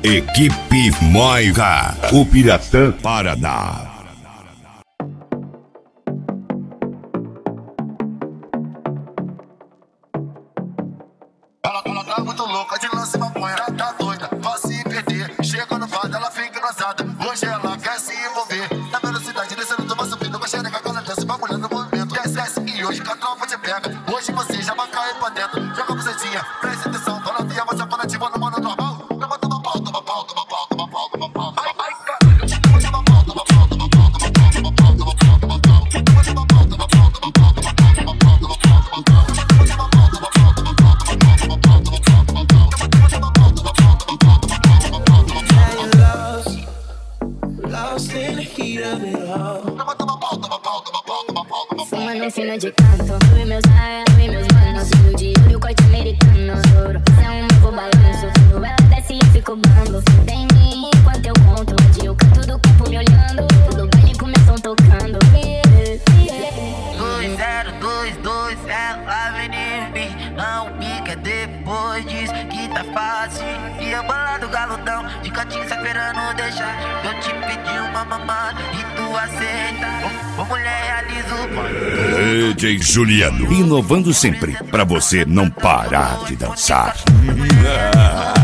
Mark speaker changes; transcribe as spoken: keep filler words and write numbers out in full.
Speaker 1: Equipe Moira, o Piratã Paraná.
Speaker 2: Ela, ela tá muito louca de lance maconha, ela tá doida, pra se perder. Chega no bar, ela fica engraçada. Hoje ela quer se envolver. Na velocidade descendo, toma subindo, com a xereca, com ela desce, bagulhando no movimento. Desce e hoje que a tropa te pega. Hoje você já vai cair pra dentro. Joga a bucetinha, presta atenção. Fala via, você fala ativa no mano normal. Toma, toma pau, toma pau, toma pau, toma pau, toma pau. Ai, ai, caralho. Toma pau, toma pau, toma pau, toma pau, toma pau, toma pau, toma pau. Toma pau, toma pau, toma pau, toma pau, toma pau, toma pau, toma pau. Toma pau, toma pau, toma pau, toma pau, toma pau.
Speaker 3: Lost in the heat of it all.
Speaker 4: Fumando um fino de canto, eu e meus raios, eu e meus manos. No de olho, corte americano. Isso é um novo balanço. Quando ela desce e eu fico bambo. Tem mim enquanto eu conto. De eu canto do campo me olhando. Todo baile começam tocando.
Speaker 3: dois zero dois dois, ela vem em mim. Não pica depois diz que tá fácil. E a bola do galudão, de cantinho esperando deixar. Eu te pedi uma mamada e tu aceita. Ô, ô mulher, realiza o plano.
Speaker 1: D J Juliano, inovando sempre, pra você não parar de dançar.